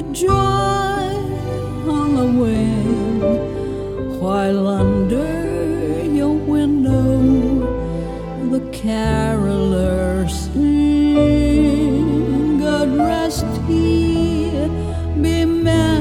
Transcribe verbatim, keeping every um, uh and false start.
with joy on the wing, while under your window the carolers sing. God rest ye, be merry.